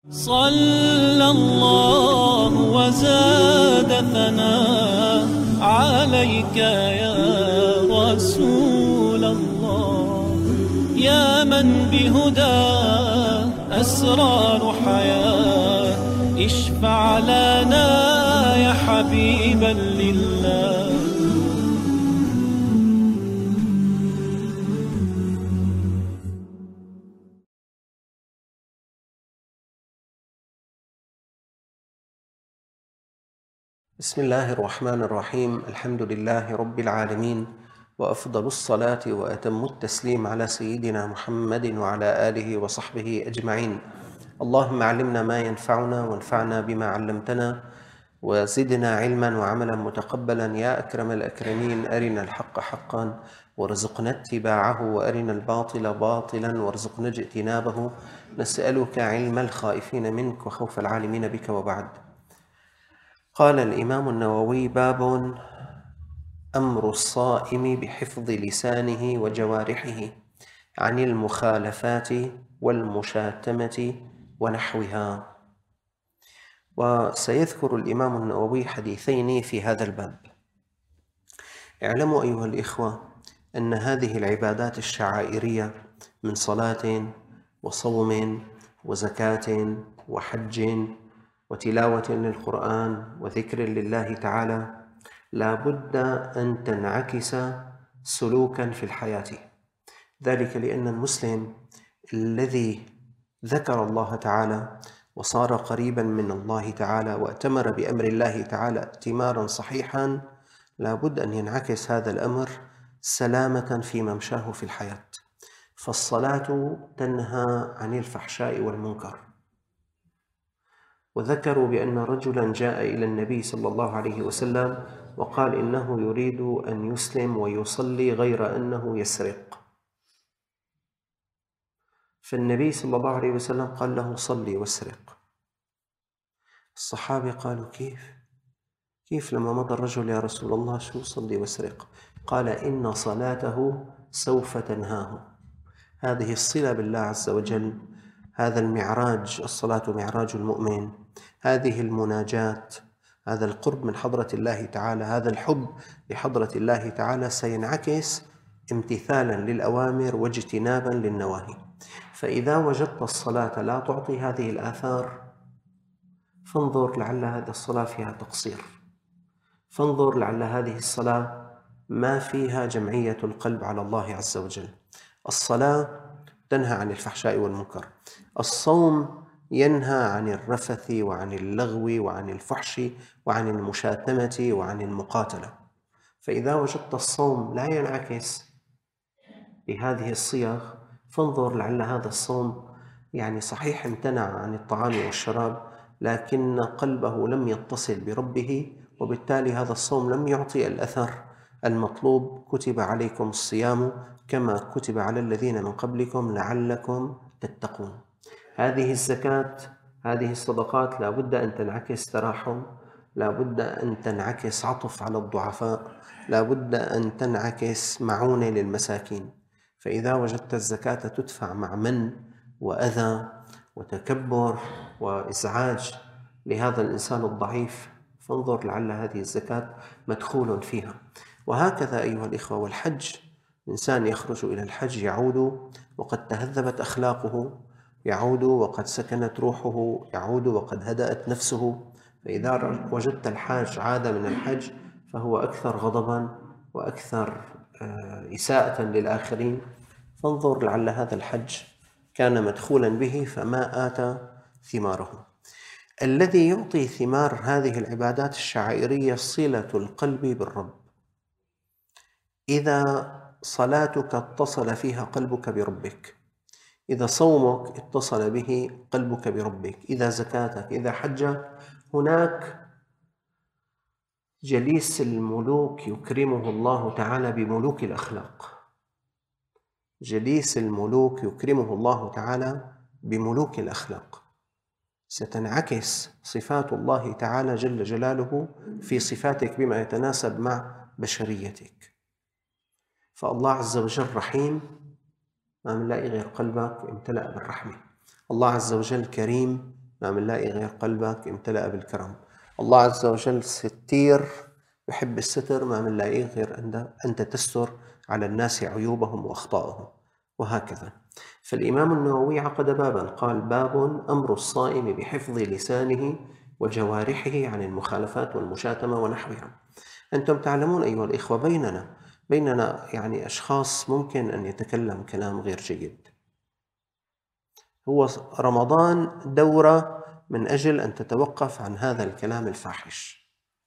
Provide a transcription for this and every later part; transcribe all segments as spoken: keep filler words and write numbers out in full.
صلى الله وزاد ثناء عليك يا رسول الله، يا من بهدى أسرار حياة، اشفع لنا يا حبيبا لله. بسم الله الرحمن الرحيم. الحمد لله رب العالمين، وأفضل الصلاة وأتم التسليم على سيدنا محمد وعلى آله وصحبه أجمعين. اللهم علمنا ما ينفعنا وانفعنا بما علمتنا، وزدنا علما وعملا متقبلا يا أكرم الأكرمين. أرنا الحق حقا وارزقنا اتباعه، وأرنا الباطل باطلا وارزقنا اجتنابه. نسألك علم الخائفين منك وخوف العالمين بك، وبعد. قال الإمام النووي: باب أمر الصائم بحفظ لسانه وجوارحه عن المخالفات والمشاتمة ونحوها. وسيذكر الإمام النووي حديثين في هذا الباب. اعلموا أيها الإخوة أن هذه العبادات الشعائرية من صلاة وصوم وزكاة وحج وتلاوة للقرآن وذكر لله تعالى لا بد أن تنعكس سلوكا في الحياة، ذلك لأن المسلم الذي ذكر الله تعالى وصار قريبا من الله تعالى وأتمر بأمر الله تعالى ائتمارا صحيحا لا بد أن ينعكس هذا الأمر سلامة في ممشاه في الحياة. فالصلاة تنهى عن الفحشاء والمنكر. وذكروا بأن رجلا جاء إلى النبي صلى الله عليه وسلم وقال إنه يريد أن يسلم ويصلي غير أنه يسرق، فالنبي صلى الله عليه وسلم قال له: صلي واسرق. الصحابة قالوا: كيف؟ كيف لما مضى الرجل يا رسول الله شو صلي واسرق؟ قال: إن صلاته سوف تنهاه. هذه الصلة بالله عز وجل، هذا المعراج، الصلاة معراج المؤمن، هذه المناجاة، هذا القرب من حضرة الله تعالى، هذا الحب لحضرة الله تعالى سينعكس امتثالا للأوامر واجتنابا للنواهي. فإذا وجدت الصلاة لا تعطي هذه الآثار فانظر لعل هذه الصلاة فيها تقصير، فانظر لعل هذه الصلاة ما فيها جمعية القلب على الله عز وجل. الصلاة تنهى عن الفحشاء والمنكر، الصوم ينهى عن الرفث وعن اللغو وعن الفحش وعن المشاتمة وعن المقاتلة. فإذا وجدت الصوم لا ينعكس بهذه الصيغ فانظر لعل هذا الصوم يعني صحيح امتنع عن الطعام والشراب لكن قلبه لم يتصل بربه، وبالتالي هذا الصوم لم يعطي الأثر المطلوب. كتب عليكم الصيام كما كتب على الذين من قبلكم لعلكم تتقون. هذه الزكاة، هذه الصدقات لا بد أن تنعكس تراحم، لا بد أن تنعكس عطف على الضعفاء، لا بد أن تنعكس معونة للمساكين. فإذا وجدت الزكاة تدفع مع من وأذى وتكبر وإزعاج لهذا الإنسان الضعيف فانظر لعل هذه الزكاة مدخول فيها. وهكذا أيها الإخوة. والحج، الإنسان يخرج إلى الحج يعود وقد تهذبت أخلاقه، يعود وقد سكنت روحه، يعود وقد هدأت نفسه. فإذا وجدت الحاج عاد من الحج فهو أكثر غضبا وأكثر إساءة للآخرين. فانظر لعل هذا الحج كان مدخولا به فما آتى ثماره. الذي يعطي ثمار هذه العبادات الشعائرية صلة القلب بالرب. إذا صلاتك اتصل فيها قلبك بربك، إذا صومك اتصل به قلبك بربك، إذا زكاتك، إذا حجك، هناك جليس الملوك يكرمه الله تعالى بملوك الأخلاق. جليس الملوك يكرمه الله تعالى بملوك الأخلاق. ستنعكس صفات الله تعالى جل جلاله في صفاتك بما يتناسب مع بشريتك. فالله عز وجل رحيم، ما منلاقي غير قلبك امتلأ بالرحمة. الله عز وجل كريم، ما بنلاقي غير قلبك امتلأ بالكرم. الله عز وجل ستير يحب الستر، ما بنلاقيه غير أنت تستر على الناس عيوبهم وأخطائهم، وهكذا. فالإمام النووي عقد بابا قال: باب أمر الصائم بحفظ لسانه وجوارحه عن المخالفات والمشاتمة ونحوها. أنتم تعلمون أيها الإخوة، بيننا بيننا يعني أشخاص ممكن أن يتكلم كلام غير جيد. هو رمضان دورة من أجل أن تتوقف عن هذا الكلام الفاحش.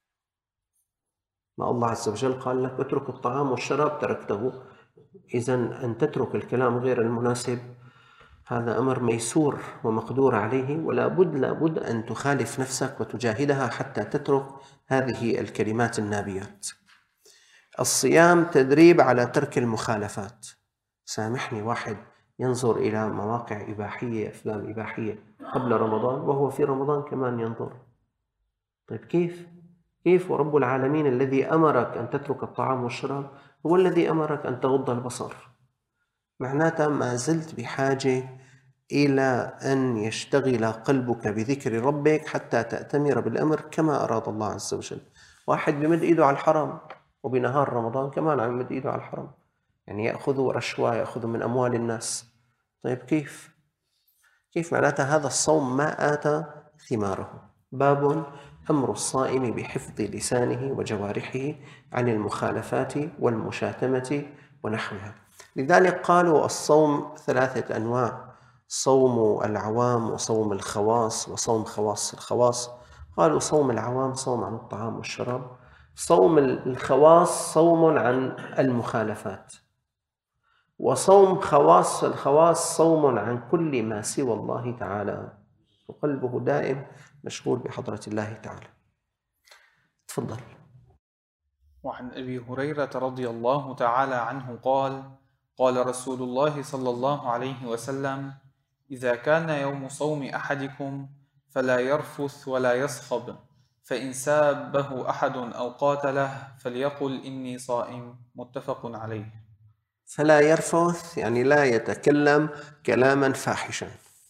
ما الله عز وجل قال لك: اترك الطعام والشراب تركته. إذن أن تترك الكلام غير المناسب هذا أمر ميسور ومقدور عليه، ولا بد لا بد أن تخالف نفسك وتجاهدها حتى تترك هذه الكلمات النابيات. الصيام تدريب على ترك المخالفات. سامحني، واحد ينظر إلى مواقع إباحية، أفلام إباحية قبل رمضان وهو في رمضان كمان ينظر. طيب كيف؟ كيف ورب العالمين الذي أمرك أن تترك الطعام والشراب هو الذي أمرك أن تغض البصر؟ معناتها ما زلت بحاجة إلى أن يشتغل قلبك بذكر ربك حتى تأتمر بالأمر كما أراد الله عز وجل. واحد بمد إيده على الحرام وبنهار رمضان كمان عم يمد إيده على الحرام، يعني يأخذ رشوة، يأخذ من أموال الناس. طيب كيف؟ كيف معناتها هذا الصوم ما آتى ثماره. باب أمر الصائم بحفظ لسانه وجوارحه عن المخالفات والمشاتمة ونحوها. لذلك قالوا الصوم ثلاثة أنواع: صوم العوام وصوم الخواص وصوم خواص الخواص. قالوا صوم العوام صوم عن الطعام والشراب، صوم الخواص صوم عن المخالفات، وصوم خواص الخواص صوم عن كل ما سوى الله تعالى، وقلبه دائم مشغول بحضرة الله تعالى. تفضل. وعن أبي هريرة رضي الله تعالى عنه قال: قال رسول الله صلى الله عليه وسلم: إذا كان يوم صوم أحدكم فلا يرفث ولا يصخب، فإن سابه أحد أو قاتله فليقل إني صائم. متفق عليه. فلا يرفث يعني لا يتكلم كلاما فاحشا.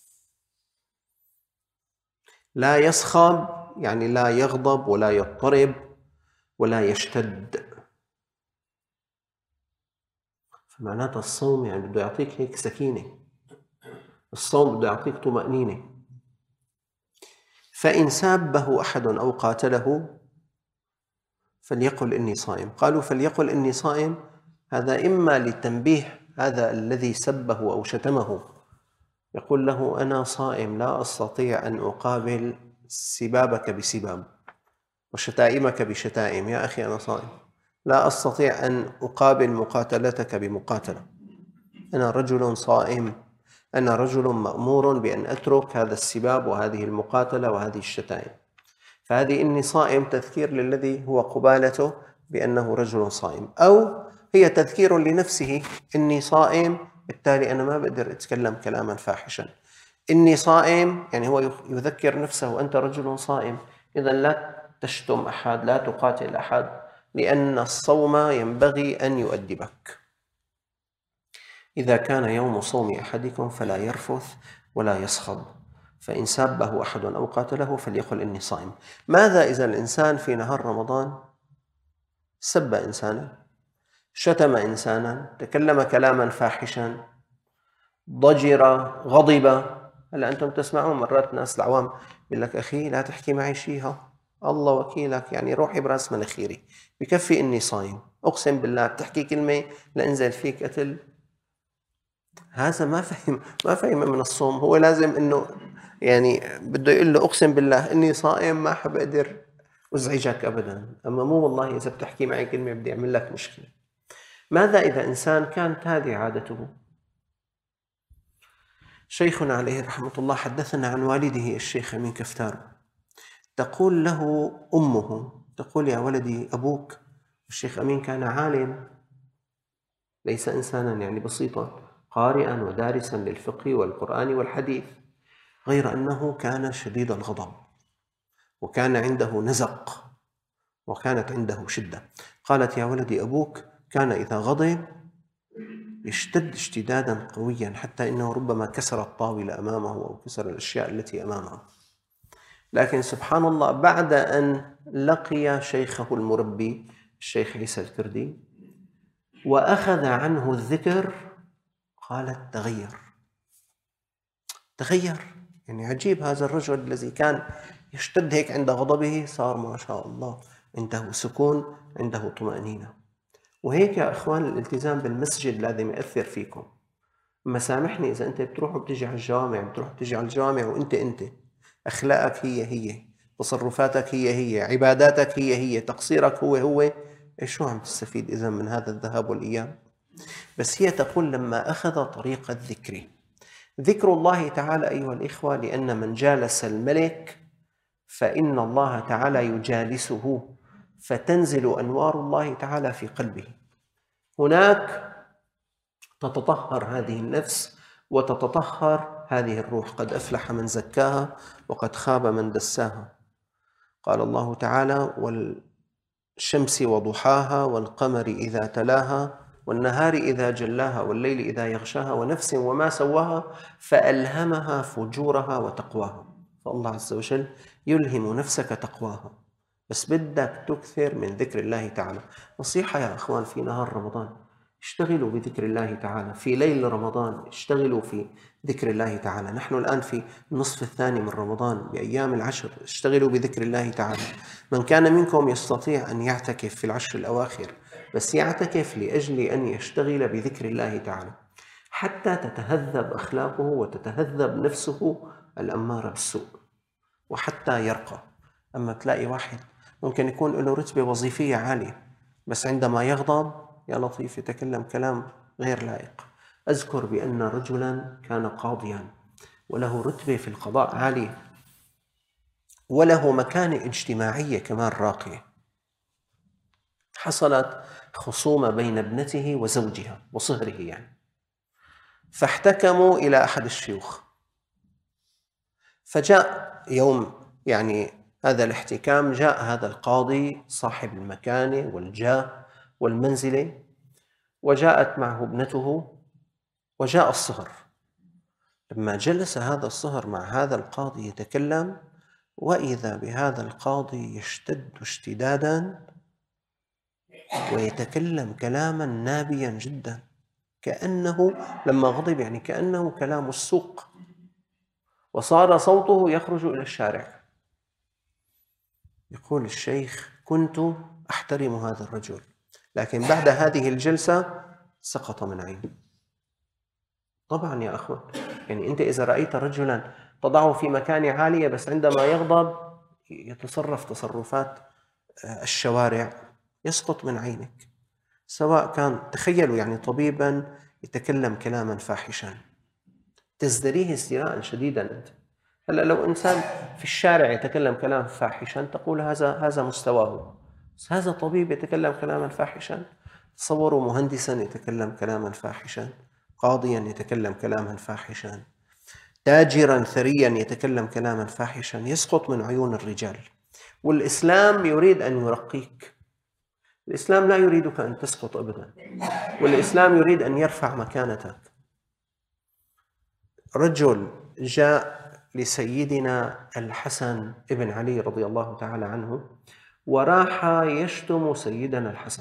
لا يصخب يعني لا يغضب ولا يضطرب ولا يشتد. فمعناتها الصوم يعني بده يعطيك هيك سكينة، الصوم بده يعطيك طمأنينة. فإن سابه أحد أو قاتله فليقل إني صائم. قالوا فليقل إني صائم، هذا إما لتنبيه هذا الذي سبه أو شتمه، يقول له: أنا صائم لا أستطيع أن أقابل سبابك بسباب وشتائمك بشتائم، يا أخي أنا صائم لا أستطيع أن أقابل مقاتلتك بمقاتلة، أنا رجل صائم، أنا رجل مأمور بأن أترك هذا السباب وهذه المقاتلة وهذه الشتائم. فهذه إني صائم تذكير للذي هو قبالته بأنه رجل صائم، أو هي تذكير لنفسه: إني صائم، بالتالي أنا ما بقدر أتكلم كلاما فاحشا. إني صائم يعني هو يذكر نفسه: أنت رجل صائم، إذا لا تشتم أحد، لا تقاتل أحد، لأن الصوم ينبغي أن يؤدبك. إذا كان يوم صوم أحدكم فلا يرفث ولا يصخب، فإن سابه أحد أو قاتله فليقل إني صائم. ماذا إذا الإنسان في نهار رمضان سب إنسانا، شتم إنسانا، تكلم كلاما فاحشا، ضجر، غضب؟ هلا أنتم تسمعون مرات ناس العوام يقول لك: أخي لا تحكي معي شيها، الله وكيلك، يعني روحي براس مناخيري، بكفي إني صايم، أقسم بالله بتحكي كلمة لأنزل فيك قتل. هذا ما فهم ما فهم من الصوم. هو لازم إنه يعني بده يقول له: أقسم بالله إني صائم، ما حبقدر أزعجك أبدا، أما مو والله إذا بتحكي معي كلمة بدي أعمل لك مشكلة. ماذا إذا إنسان كانت هذه عادته؟ شيخنا عليه رحمة الله حدثنا عن والده الشيخ أمين كفتار، تقول له أمه، تقول: يا ولدي أبوك الشيخ أمين كان عالم، ليس إنسانا يعني بسيطا، قارئا ودارسا للفقه والقرآن والحديث، غير أنه كان شديد الغضب وكان عنده نزق وكانت عنده شدة. قالت: يا ولدي أبوك كان إذا غضب يشتد اشتدادا قويا حتى إنه ربما كسر الطاولة أمامه أو كسر الأشياء التي أمامه. لكن سبحان الله بعد أن لقي شيخه المربي الشيخ عيسى الكردي وأخذ عنه الذكر قالت تغير تغير يعني عجيب، هذا الرجل الذي كان يشتد هيك عند غضبه صار ما شاء الله عنده سكون، عنده طمأنينة. وهيك يا إخوان الالتزام بالمسجد لازم يأثر فيكم. ما سامحني إذا أنت بتروح وبتجي على الجوامع بتروح بتجي على الجوامع وأنت أنت أخلاقك هي هي، تصرفاتك هي هي، عباداتك هي هي، تقصيرك هو هو، إيش شو عم تستفيد إذا من هذا الذهاب والإياب؟ بس هي تقول لما أخذ طريق الذكر، ذكر الله تعالى أيها الإخوة، لأن من جالس الملك فإن الله تعالى يجالسه فتنزل أنوار الله تعالى في قلبه. هناك تتطهر هذه النفس وتتطهر هذه الروح. قد أفلح من زكاها وقد خاب من دساها. قال الله تعالى والشمس وضحاها والقمر إذا تلاها والنهار إذا جلاها والليل إذا يغشاها ونفس وما سواها فألهمها فجورها وتقواها. فالله عز وجل يلهم نفسك تقواها، بس بدك تكثر من ذكر الله تعالى. نصيحة يا أخوان، في نهار رمضان اشتغلوا بذكر الله تعالى، في ليل رمضان اشتغلوا في ذكر الله تعالى. نحن الآن في النصف الثاني من رمضان بأيام العشر، اشتغلوا بذكر الله تعالى. من كان منكم يستطيع أن يعتكف في العشر الأواخر، بس يعتكف لأجل أن يشتغل بذكر الله تعالى حتى تتهذب أخلاقه وتتهذب نفسه الأمارة بالسوء وحتى يرقى. أما تلاقي واحد ممكن يكون له رتبة وظيفية عالية بس عندما يغضب يا لطيف يتكلم كلام غير لائق. أذكر بأن رجلا كان قاضيا وله رتبة في القضاء عالية وله مكانة اجتماعية كمان راقية. حصلت خصومة بين ابنته وزوجها وصهره يعني، فاحتكموا إلى أحد الشيوخ. فجاء يوم يعني هذا الاحتكام، جاء هذا القاضي صاحب المكانة والجاه والمنزلة، وجاءت معه ابنته وجاء الصهر. لما جلس هذا الصهر مع هذا القاضي يتكلم، وإذا بهذا القاضي يشتد اشتدادا ويتكلم كلاما نابيا جدا، كأنه لما غضب يعني كأنه كلام السوق، وصار صوته يخرج إلى الشارع. يقول الشيخ كنت أحترم هذا الرجل، لكن بعد هذه الجلسة سقط من عيني. طبعا يا أخوان، يعني أنت إذا رأيت رجلا تضعه في مكانة عالية بس عندما يغضب يتصرف تصرفات الشوارع يسقط من عينك. سواء كان، تخيلوا يعني طبيبا يتكلم كلاما فاحشا تزدريه ازدراء شديدا. أنت هلا لو إنسان في الشارع يتكلم كلام فاحشا تقول هذا هذا مستواه، بس هذا طبيب يتكلم كلاما فاحشا. تصوروا مهندسا يتكلم كلاما فاحشا، قاضيا يتكلم كلاما فاحشا، تاجرا ثريا يتكلم كلاما فاحشا، يسقط من عيون الرجال. والإسلام يريد أن يرقيك، الإسلام لا يريدك أن تسقط أبدا، والإسلام يريد أن يرفع مكانتك. رجل جاء لسيدنا الحسن ابن علي رضي الله تعالى عنه وراح يشتم سيدنا الحسن،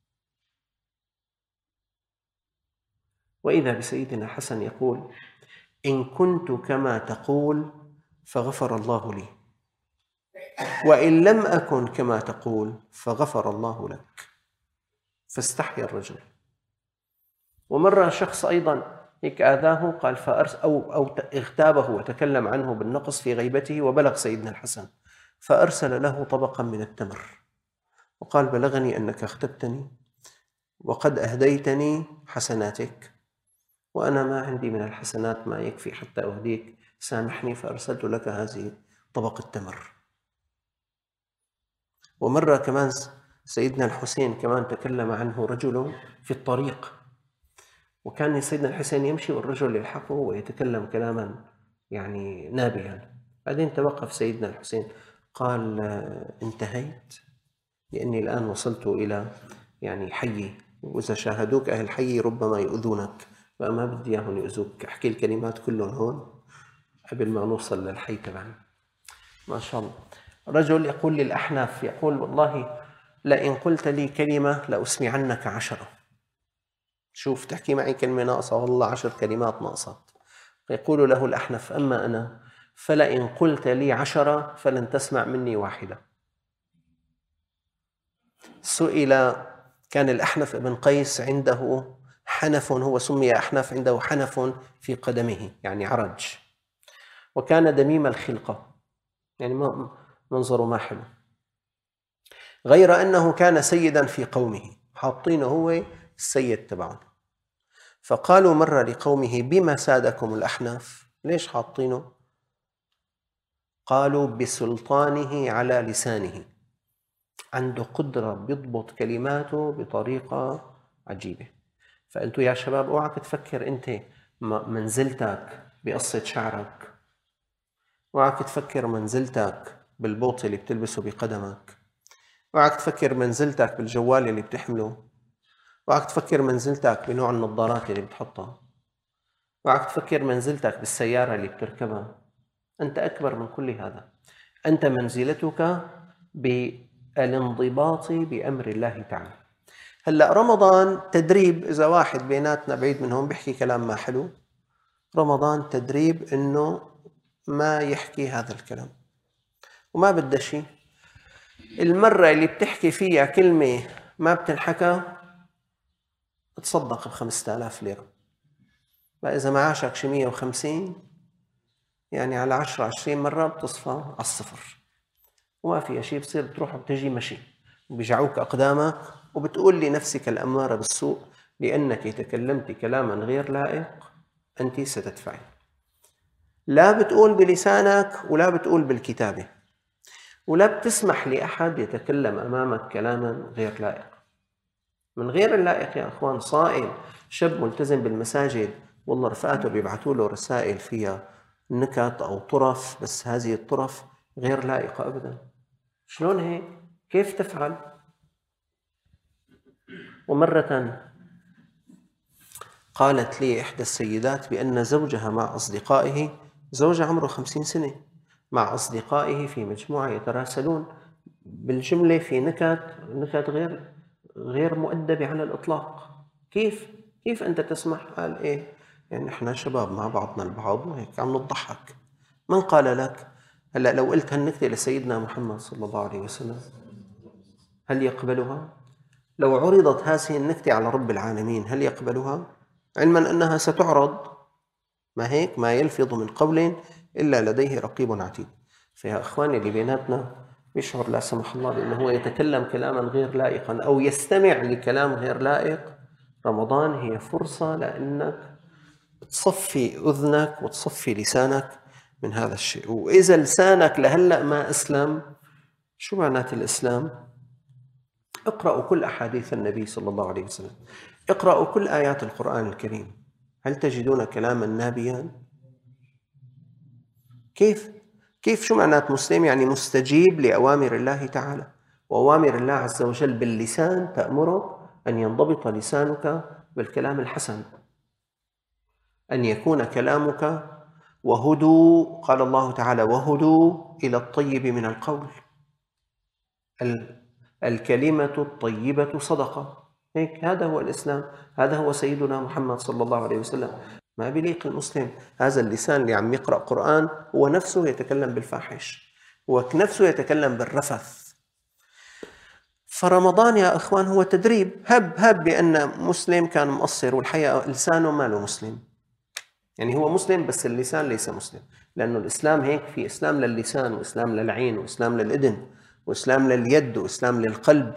وإذا بسيدنا الحسن يقول إن كنت كما تقول فغفر الله لي، وإن لم أكن كما تقول فغفر الله لك. فاستحيا الرجل. ومرة شخص أيضا هيك آذاه، قال فأرس أو, أو اغتابه وتكلم عنه بالنقص في غيبته، وبلغ سيدنا الحسن فأرسل له طبقا من التمر وقال بلغني أنك اغتبتني وقد أهديتني حسناتك، وأنا ما عندي من الحسنات ما يكفي حتى أهديك، سامحني، فأرسلت لك هذه طبق التمر. ومرة كمان سيدنا الحسين كمان تكلم عنه رجل في الطريق، وكان سيدنا الحسين يمشي والرجل يلحقه ويتكلم كلاما يعني نابيا. بعدين توقف سيدنا الحسين قال انتهيت، لأني الآن وصلت إلى يعني حي، وإذا شاهدوك أهل حي ربما يؤذونك، فما بدي إياهم يؤذوك، أحكي الكلمات كلهم هون قبل ما نوصل للحي تبعنا. ما شاء الله. رجل يقول للأحناف، يقول والله لئن قلت لي كلمة لأسمعنك عشرة. شوف تحكي معي كلمة ناقصة والله عشر كلمات ناقصات. يقول له الأحنف أما أنا فلئن قلت لي عشرة فلن تسمع مني واحدة. سئل، كان الأحنف بن قيس عنده حنف، هو سمي أحنف، عنده حنف في قدمه يعني عرج، وكان دميم الخلقة يعني منظره ما حلو، غير أنه كان سيدا في قومه، حاطينه هو السيد تبعهم. فقالوا مرة لقومه بما سادكم الأحناف؟ ليش حاطينه؟ قالوا بسلطانه على لسانه، عنده قدرة بيضبط كلماته بطريقة عجيبة. فأنتوا يا شباب اوعك تفكر أنت منزلتك بقصة شعرك، اوعك تفكر منزلتك بالبوط اللي بتلبسه بقدمك، اوعك تفكر منزلتك بالجوال اللي بتحمله، اوعك تفكر منزلتك بنوع النظارات اللي بتحطها، اوعك تفكر منزلتك بالسيارة اللي بتركبها. أنت أكبر من كل هذا. أنت منزلتك بالانضباط بأمر الله تعالى. هلأ رمضان تدريب، إذا واحد بيناتنا بعيد منهم بيحكي كلام ما حلو، رمضان تدريب إنه ما يحكي هذا الكلام، وما بدها شيء. المرة اللي بتحكي فيها كلمة ما بتنحكى تصدق بخمسة آلاف ليرة. فإذا معاشك شي مية وخمسين يعني على عشرة عشرين مرة بتصفى على الصفر، وما فيها شيء، بصير بتروح وبتجي مشي، وبيجعوك أقدامك، وبتقول لنفسك الأمارة بالسوء لأنك تكلمت كلاما غير لائق أنت ستدفعين. لا بتقول بلسانك ولا بتقول بالكتابة، ولا بتسمح لأحد يتكلم أمامك كلاما غير لائق. من غير اللائق يا أخوان، صائم شاب ملتزم بالمساجد والله رفقاته بيبعثوا له رسائل فيها نكت أو طرف، بس هذه الطرف غير لائقة أبدا. شلون هيك؟ كيف تفعل؟ ومرة قالت لي إحدى السيدات بأن زوجها مع أصدقائه، زوجها عمره خمسين سنة، مع أصدقائه في مجموعة يتراسلون بالجملة في نكت نكت غير غير مؤدبة على الإطلاق. كيف؟ كيف أنت تسمح؟ قال إيه يعني إحنا شباب مع بعضنا البعض وهيك عم نضحك. من قال لك؟ هلأ لو قلت هالنكتة لسيدنا محمد صلى الله عليه وسلم هل يقبلها؟ لو عرضت هذه النكتة على رب العالمين هل يقبلها؟ علما أنها ستعرض، ما هيك؟ ما يلفظ من قول إلا لديه رقيب عتيد. فيا أخواني اللي بيناتنا يشعر لا سمح الله بأنه هو يتكلم كلاما غير لائقا أو يستمع لكلام غير لائق، رمضان هي فرصة لأنك تصفي أذنك وتصفي لسانك من هذا الشيء. وإذا لسانك لهلأ ما أسلم، شو معنات الإسلام؟ اقرأوا كل أحاديث النبي صلى الله عليه وسلم، اقرأوا كل آيات القرآن الكريم، هل تجدون كلاما نابيا؟ كيف؟ كيف شو معنات مسلم؟ يعني مستجيب لأوامر الله تعالى، وأوامر الله عز وجل باللسان تأمرك أن ينضبط لسانك بالكلام الحسن، أن يكون كلامك وهدوا، قال الله تعالى وهدوا إلى الطيب من القول، الكلمة الطيبة صدقة. هيك هذا هو الإسلام، هذا هو سيدنا محمد صلى الله عليه وسلم. ما بيليق المسلم هذا اللسان اللي عم يقرأ قرآن هو نفسه يتكلم بالفاحش، هو نفسه يتكلم بالرفث. فرمضان يا أخوان هو تدريب. هب هب بأن مسلم كان مقصر والحقيقة لسانه ما له مسلم، يعني هو مسلم بس اللسان ليس مسلم، لأنه الإسلام هيك في إسلام للسان وإسلام للعين وإسلام للإذن وإسلام لليد وإسلام للقلب.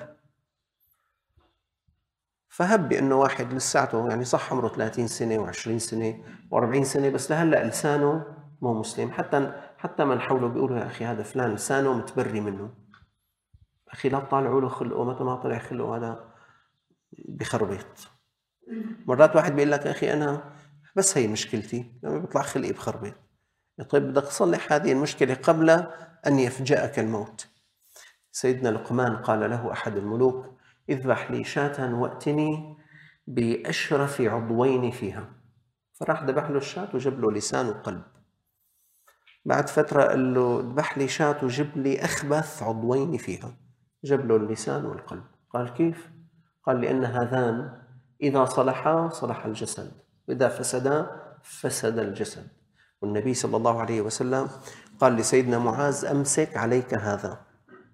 فهب بأنه واحد لساته يعني صح عمره ثلاثين سنة وعشرين سنة وأربعين سنة بس لهلأ لسانه مو مسلم، حتى حتى من حوله بيقولوا يا أخي هذا فلان لسانه متبري منه، أخي لا تطالعوا له خلقه، متى ما طلع خلقه هذا بخربط. مرات واحد بيقول لك أخي أنا بس هي مشكلتي لما بيطلع خلقي بخربط. طيب بدك تصلح هذه المشكلة قبل أن يفجأك الموت. سيدنا لقمان قال له أحد الملوك اذبح لي شاة وأتني بأشرف عضوين فيها، فراح ذبح له الشاة وجاب له لسان وقلب. بعد فترة قال له اذبح لي شاة وجيب لي أخبث عضوين فيها، جاب له اللسان والقلب. قال كيف؟ قال لأن هذان إذا صلحا صلح الجسد، وإذا فسدا فسد الجسد. والنبي صلى الله عليه وسلم قال لسيدنا معاذ أمسك عليك هذا.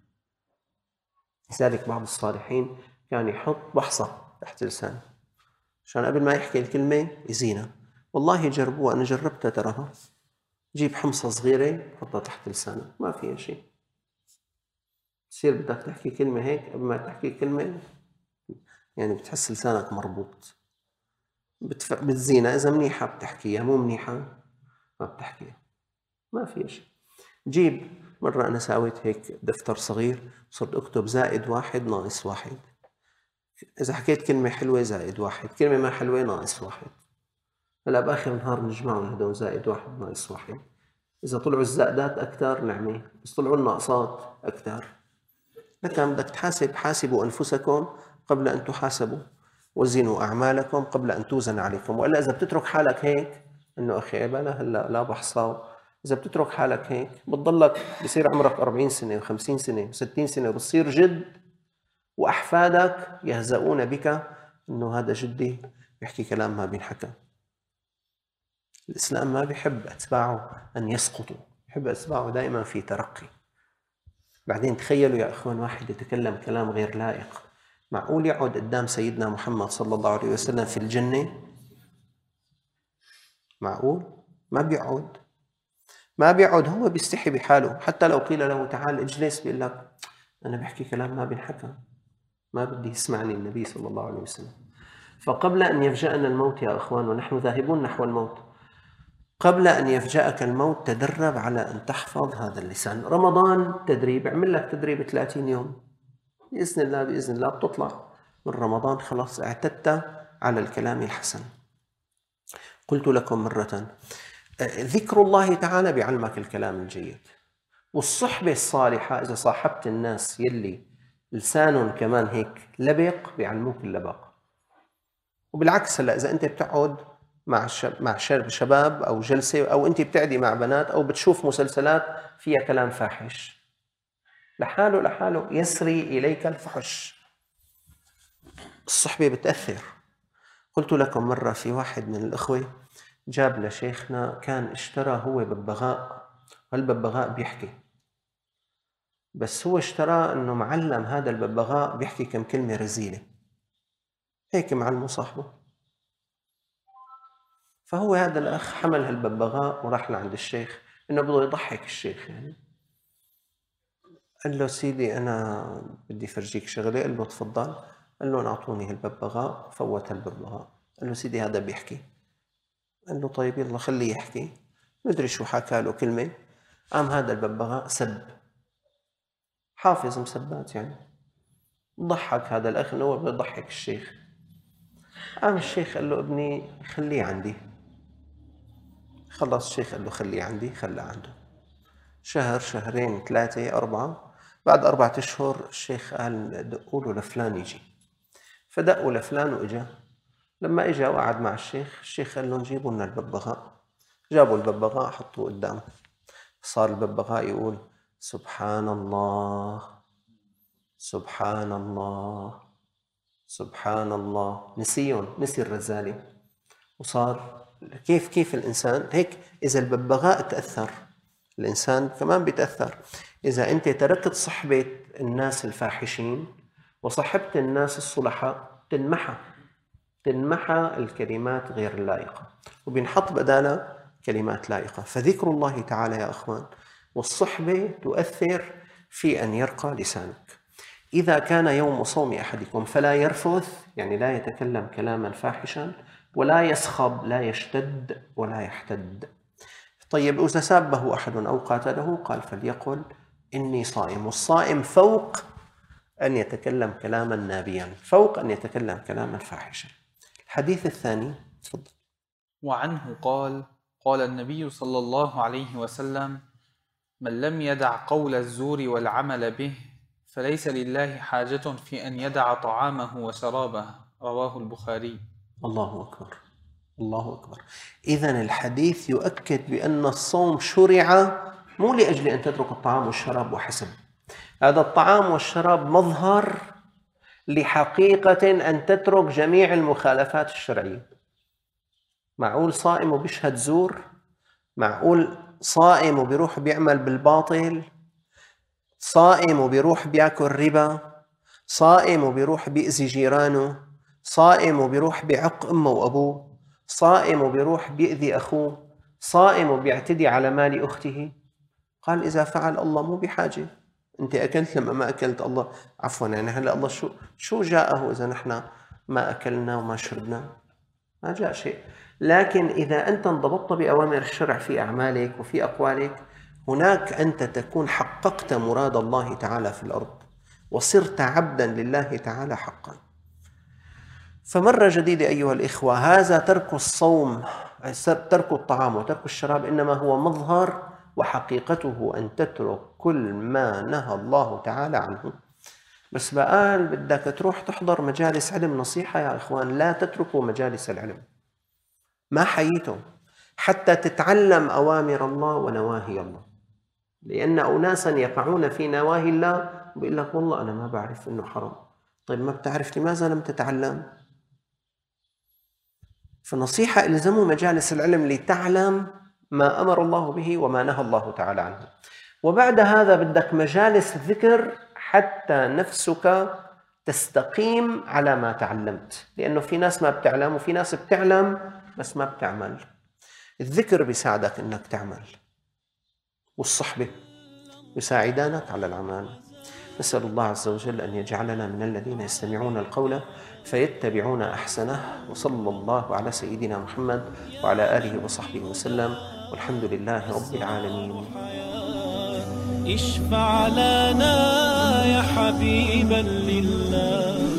لذلك بعض الصالحين كان يحط بحصة تحت لسانه عشان قبل ما يحكي الكلمة يزينها. والله جربوها، أنا جربتها تراها. جيب حمصة صغيرة حطها تحت لسانك ما فيها شيء. بصير بدك تحكي كلمة هيك قبل ما تحكي كلمة يعني بتحس لسانك مربوط. بتف... بتزينها، إذا منيحة بتحكيها، مو منيحة ما بتحكيها، ما فيها شيء. جيب مرة أنا سويت هيك دفتر صغير صرت أكتب زائد واحد ناقص واحد. إذا حكيت كلمة حلوة زائد واحد، كلمة ما حلوة ناقص واحد. هلا بآخر النهار نجمعهم هدول زائد واحد ناقص واحد. إذا طلعوا الزائدات أكثر نعمة، بس طلعوا الناقصات أكثر. لكن بدك تحاسب، حاسبوا أنفسكم قبل أن تحاسبوا، وزنوا أعمالكم قبل أن توزن عليكم. وإلا إذا بتترك حالك هيك إنه أخي بلا هلا لا بحصى، إذا بتترك حالك هيك بتضلك بصير عمرك أربعين سنة وخمسين سنة وستين سنة وبتصير جد، وأحفادك يهزؤون بك إنه هذا جدي بيحكي كلام ما بينحكى. الإسلام ما بيحب أتباعه أن يسقطوا، بيحب أتباعه دائما في ترقي. بعدين تخيلوا يا أخوان واحد يتكلم كلام غير لائق، معقول يقعد قدام سيدنا محمد صلى الله عليه وسلم في الجنة؟ معقول؟ ما بيقعد، ما بيقعد، هو بيستحي بحاله. حتى لو قيل له تعال اجلس بيقول لك أنا بحكي كلام ما بينحكى، ما بدي يسمعني النبي صلى الله عليه وسلم. فقبل أن يفجأنا الموت يا أخوان ونحن ذاهبون نحو الموت، قبل أن يفجأك الموت تدرب على أن تحفظ هذا اللسان. رمضان تدريب، اعمل لك تدريب ثلاثين يوم بإذن الله، بإذن الله بتطلع من رمضان خلاص اعتدت على الكلام الحسن. قلت لكم مرة ذكر الله تعالى بيعلمك الكلام الجيد، والصحبة الصالحة إذا صاحبت الناس يلي لسانهم كمان هيك لبق بيعلموك اللبق. وبالعكس هلا إذا أنت بتقعد مع مع شباب أو جلسة أو أنت بتعدي مع بنات أو بتشوف مسلسلات فيها كلام فاحش، لحاله لحاله يسري إليك الفحش. الصحبة بتأثر. قلت لكم مرة في واحد من الأخوة جاب لشيخنا كان اشترى هو ببغاء، هالببغاء بيحكي، بس هو اشترى انه معلم هذا الببغاء بيحكي كم كلمة رزيلة هيك معلمه صاحبه. فهو هذا الأخ حمل هالببغاء وراح لعند الشيخ انه بده يضحك الشيخ يعني. قال له سيدي أنا بدي فرجيك شغلة. قال له تفضل. قال له أعطوني هالببغاء. فوت هالببغاء. قال له سيدي هذا بيحكي. قال له طيب يلا خليه يحكي. مدري شو حكى له كلمة، قام هذا الببغاء سب، حافظ مسبات يعني. ضحك هذا الأخ إنه هو بده يضحك الشيخ. قام الشيخ قال له ابني خليه عندي. خلص الشيخ قال له خليه عندي، خلاه عنده. شهر شهرين ثلاثة أربعة، بعد أربعة أشهر الشيخ قال دقوا له لفلان يجي. فدقوا لفلان وإجا. لما إجا وقعد مع الشيخ، الشيخ قال لهم جيبوا لنا الببغاء. جابوا الببغاء حطوه قدامه. صار الببغاء يقول سبحان الله سبحان الله سبحان الله. نسيهم، نسي الرزالة. وصار كيف كيف الإنسان هيك. إذا الببغاء تأثر الإنسان كمان بيتأثر. إذا أنت تركت صحبة الناس الفاحشين وصحبت الناس الصلحاء تنمحى تنمحى الكلمات غير اللائقة وبينحط بدالها كلمات لائقة. فذكر الله تعالى يا أخوان والصحبة تؤثر في أن يرقى لسانك. إذا كان يوم صوم أحدكم فلا يرفث، يعني لا يتكلم كلاما فاحشا، ولا يسخب، لا يشتد ولا يحتد. طيب إذا سابه أحد أو قاتله قال فليقل إني صائم. والصائم فوق أن يتكلم كلاما نابيا، فوق أن يتكلم كلاما فاحشا. الحديث الثاني تفضل. وعنه قال قال النبي صلى الله عليه وسلم من لم يدع قول الزور والعمل به فليس لله حاجة في أن يدع طعامه وشرابه. رواه البخاري. الله أكبر. الله أكبر. إذن الحديث يؤكد بأن الصوم شرع مو لأجل أن تترك الطعام والشراب وحسب. هذا الطعام والشراب مظهر لحقيقة أن تترك جميع المخالفات الشرعية. معقول صائم وبيشهد زور؟ معقول صائم وبيروح بيعمل بالباطل؟ صائم وبيروح بياكل ربا؟ صائم وبيروح بيأذي جيرانه؟ صائم وبيروح بيعق أمه وأبوه؟ صائم وبيروح بيأذي أخوه؟ صائم وبيعتدي على مال أخته؟ قال إذا فعل الله مو بحاجة. أنت أكلت لما ما أكلت الله، عفوا يعني هلأ الله شو شو جاءه إذا نحن ما أكلنا وما شربنا؟ ما جاء شيء. لكن إذا أنت انضبطت بأوامر الشرع في أعمالك وفي أقوالك، هناك أنت تكون حققت مراد الله تعالى في الأرض وصرت عبدا لله تعالى حقا. فمرة جديدة أيها الإخوة، هذا ترك الصوم، ترك الطعام وترك الشراب إنما هو مظهر، وحقيقته أن تترك كل ما نهى الله تعالى عنه. بس بقى بدك تروح تحضر مجالس علم. نصيحة يا إخوان، لا تتركوا مجالس العلم، ما حييتم حتى تتعلم أوامر الله ونواهي الله، لأن أناسا يقعون في نواهي الله وبيقول لك والله أنا ما بعرف إنه حرام. طيب ما بتعرف لماذا لم تتعلم؟ فنصيحة الزموا مجالس العلم لتعلم ما أمر الله به وما نهى الله تعالى عنه. وبعد هذا بدك مجالس ذكر حتى نفسك تستقيم على ما تعلمت، لأنه في ناس ما بتعلم وفي ناس بتعلم بس ما بتعمل. الذكر بيساعدك إنك تعمل، والصحبة يساعدانك على العمل. نسأل الله عز وجل أن يجعلنا من الذين يستمعون القول فيتبعون أحسنه. وصلى الله على سيدنا محمد وعلى آله وصحبه وسلم، والحمد لله رب العالمين. اشفع لنا يا حبيبا لله.